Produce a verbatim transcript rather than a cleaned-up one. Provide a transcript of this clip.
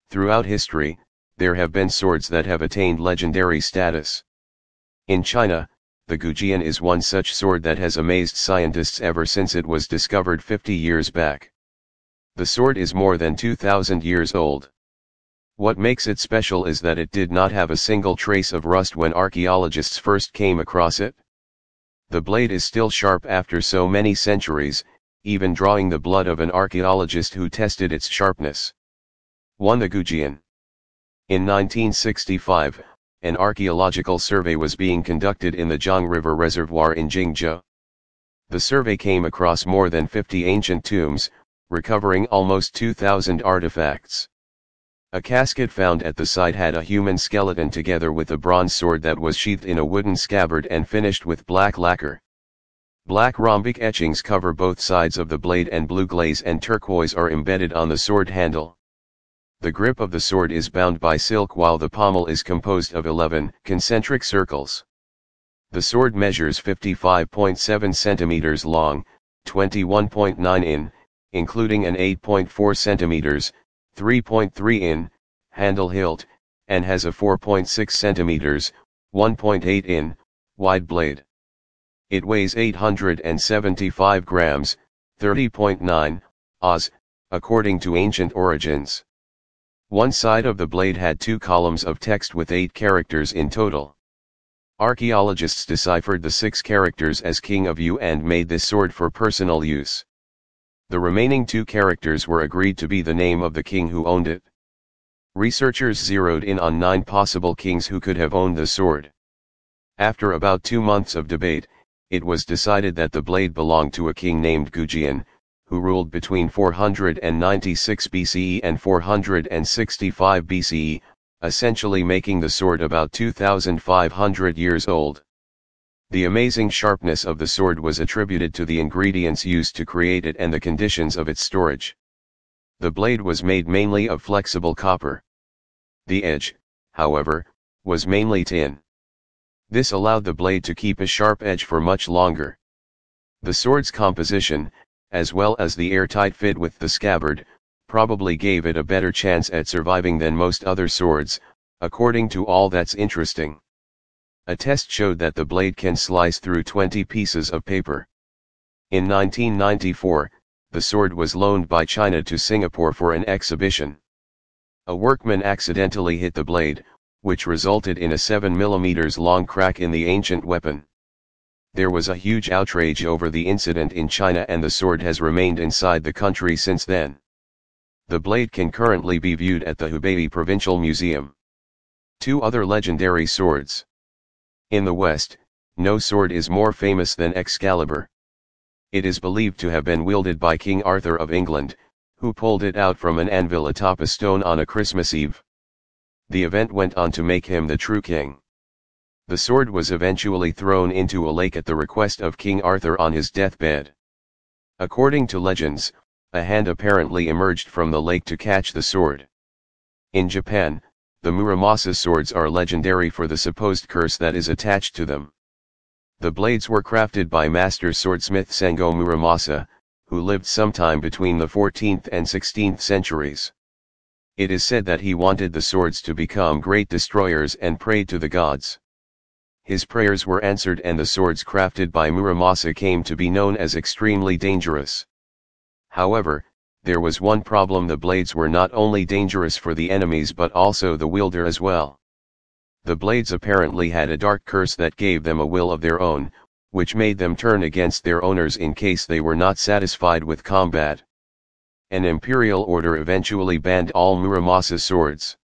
Throughout history, there have been swords that have attained legendary status. In China, the Gujian is one such sword that has amazed scientists ever since it was discovered fifty years back. The sword is more than two thousand years old. What makes it special is that it did not have a single trace of rust when archaeologists first came across it. The blade is still sharp after so many centuries, even drawing the blood of an archaeologist who tested its sharpness. one The Gujian. In nineteen sixty-five, an archaeological survey was being conducted in the Jiang River Reservoir in Jingzhou. The survey came across more than fifty ancient tombs, recovering almost two thousand artifacts. A casket found at the site had a human skeleton together with a bronze sword that was sheathed in a wooden scabbard and finished with black lacquer. Black rhombic etchings cover both sides of the blade and blue glaze and turquoise are embedded on the sword handle. The grip of the sword is bound by silk while the pommel is composed of eleven concentric circles. The sword measures fifty-five point seven centimeters long, twenty-one point nine in, including an eight point four centimeters, three point three in, handle hilt, and has a four point six centimeters, one point eight in, wide blade. It weighs eight hundred seventy-five grams, thirty point nine, oz, according to ancient origins. One side of the blade had two columns of text with eight characters in total. Archaeologists deciphered the six characters as King of Yu and made this sword for personal use. The remaining two characters were agreed to be the name of the king who owned it. Researchers zeroed in on nine possible kings who could have owned the sword. After about two months of debate, it was decided that the blade belonged to a king named Gujian, who ruled between four hundred ninety-six B C E and four hundred sixty-five B C E, essentially making the sword about two thousand five hundred years old. The amazing sharpness of the sword was attributed to the ingredients used to create it and the conditions of its storage. The blade was made mainly of flexible copper. The edge, however, was mainly tin. This allowed the blade to keep a sharp edge for much longer. The sword's composition, as well as the airtight fit with the scabbard, probably gave it a better chance at surviving than most other swords, according to All That's Interesting. A test showed that the blade can slice through twenty pieces of paper. In nineteen ninety-four, the sword was loaned by China to Singapore for an exhibition. A workman accidentally hit the blade, which resulted in a seven millimeter long crack in the ancient weapon. There was a huge outrage over the incident in China and the sword has remained inside the country since then. The blade can currently be viewed at the Hubei Provincial Museum. Two other legendary swords. In the West, no sword is more famous than Excalibur. It is believed to have been wielded by King Arthur of England, who pulled it out from an anvil atop a stone on a Christmas Eve. The event went on to make him the true king. The sword was eventually thrown into a lake at the request of King Arthur on his deathbed. According to legends, a hand apparently emerged from the lake to catch the sword. In Japan, the Muramasa swords are legendary for the supposed curse that is attached to them. The blades were crafted by master swordsmith Sengo Muramasa, who lived sometime between the fourteenth and sixteenth centuries. It is said that he wanted the swords to become great destroyers and prayed to the gods. His prayers were answered and the swords crafted by Muramasa came to be known as extremely dangerous. However, there was one problem: the blades were not only dangerous for the enemies but also the wielder as well. The blades apparently had a dark curse that gave them a will of their own, which made them turn against their owners in case they were not satisfied with combat. An imperial order eventually banned all Muramasa swords.